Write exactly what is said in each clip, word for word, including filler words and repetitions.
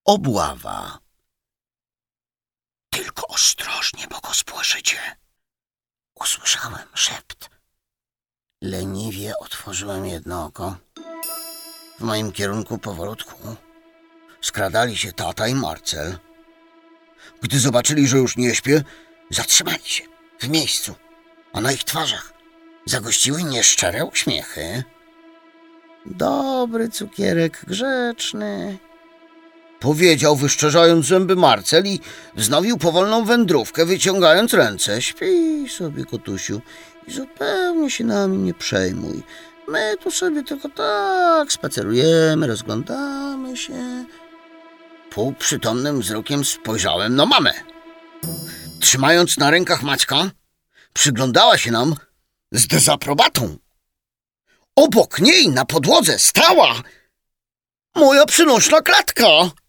Obława. Tylko ostrożnie, bo go spłoszycie. Usłyszałem szept. Leniwie otworzyłem jedno oko. W moim kierunku powolutku skradali się tata i Marcel. Gdy zobaczyli, że już nie śpię, zatrzymali się w miejscu, a na ich twarzach zagościły nieszczere uśmiechy. Dobry cukierek, grzeczny, powiedział, wyszczerzając zęby Marcel i wznowił powolną wędrówkę, wyciągając ręce. Śpij sobie, kotusiu, i zupełnie się nami nie przejmuj. My tu sobie tylko tak spacerujemy, rozglądamy się. Półprzytomnym wzrokiem spojrzałem na mamę. Trzymając na rękach Maćka, przyglądała się nam z dezaprobatą. Obok niej na podłodze stała moja przynośna klatka.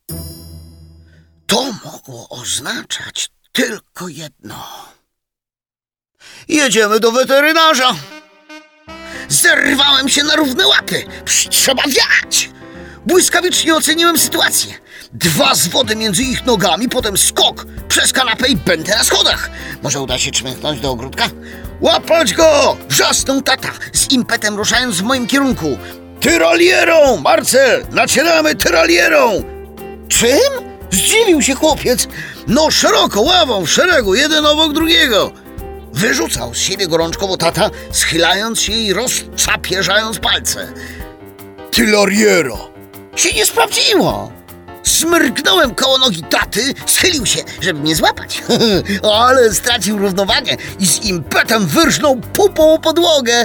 To mogło oznaczać tylko jedno. Jedziemy do weterynarza. Zerwałem się na równe łapy. Trzeba wiać. Błyskawicznie oceniłem sytuację. Dwa zwody między ich nogami, potem skok przez kanapę i będę na schodach. Może uda się czmychnąć do ogródka? Łapać go! Wrzasnął tata, z impetem ruszając w moim kierunku. Tyrolierą, Marcel! Nacieramy tyrolierą! Czym? Zdziwił się chłopiec. No szeroko, ławą, w szeregu, jeden obok drugiego. Wyrzucał z siebie gorączkowo tata, schylając się i rozczapieżając palce. Tyroliero! Się nie sprawdziło. Smyrknąłem koło nogi taty, schylił się, żeby mnie złapać. Ale stracił równowagę i z impetem wyrżnął pupą o podłogę.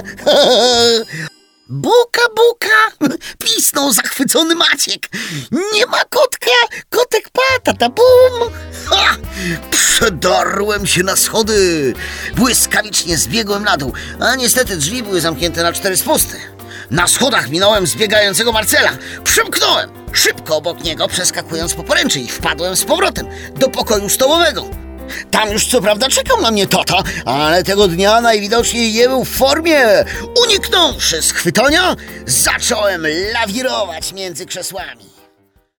Buka, buka! Pisnął zachwycony Maciek. Nie ma kotka, kotek patata, bum! Ha! Przedarłem się na schody. Błyskawicznie zbiegłem na dół, a niestety drzwi były zamknięte na cztery spusty. Na schodach minąłem zbiegającego Marcela. Przymknąłem szybko obok niego, przeskakując po poręczy i wpadłem z powrotem do pokoju stołowego. Tam już co prawda czekał na mnie tata, ale tego dnia najwidoczniej nie był w formie. Uniknąwszy schwytania, zacząłem lawirować między krzesłami.